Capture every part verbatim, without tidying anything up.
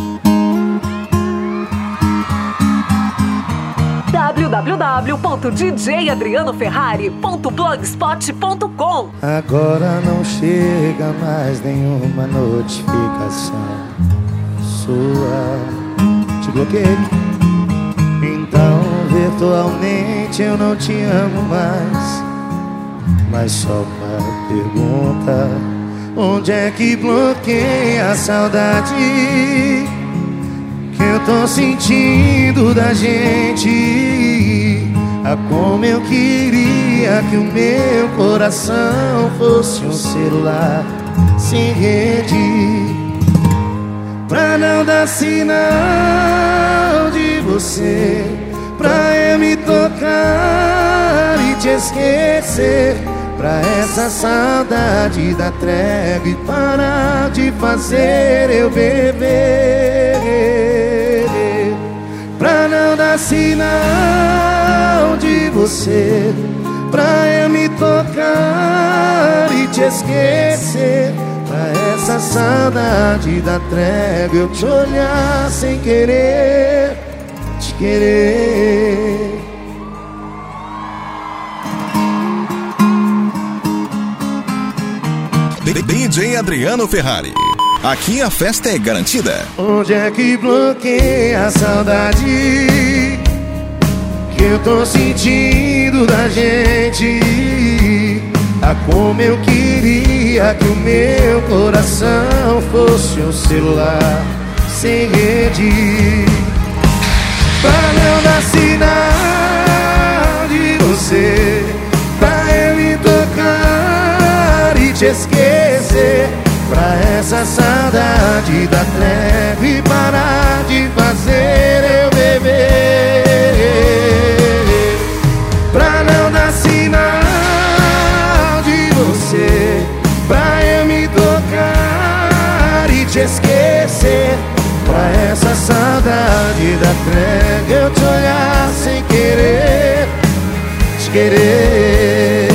w w w ponto d j adriano ferrari ponto blogspot ponto com. Agora não chega mais nenhuma notificação sua. Te bloqueei. Então virtualmente eu não te amo mais. Mas só uma pergunta: onde é que bloqueia a saudade que eu tô sentindo da gente? Ah, como eu queria que o meu coração fosse um celular sem rede, pra não dar sinal de você, pra eu me tocar e te esquecer, pra essa saudade da trégua e parar de fazer eu beber, pra não dar sinal de você, pra eu me tocar e te esquecer, pra essa saudade da trégua eu te olhar sem querer, te querer. D J Adriano Ferrari. Aqui a festa é garantida. Onde é que bloqueia a saudade que eu tô sentindo da gente? Ah, como eu queria que o meu coração fosse um celular sem rede, pra não dar sinal de você, pra eu me tocar e te esquecer, pra essa saudade da treva e parar de fazer eu beber, pra não dar sinal de você, pra eu me tocar e te esquecer, pra essa saudade da treva eu te olhar sem querer, te querer.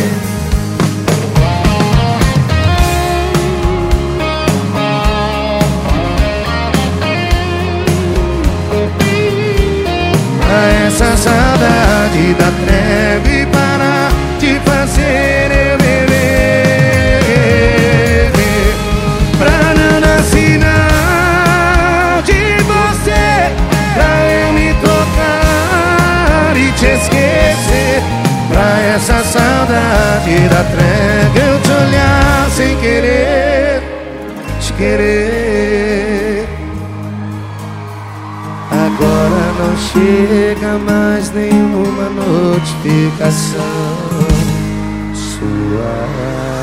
Essa saudade da treva e parar de fazer eu beber, pra não dar sinal de você, pra eu me tocar e te esquecer, pra essa saudade da treva eu te olhar sem querer, te querer. Agora não chega mais nenhuma notificação sua.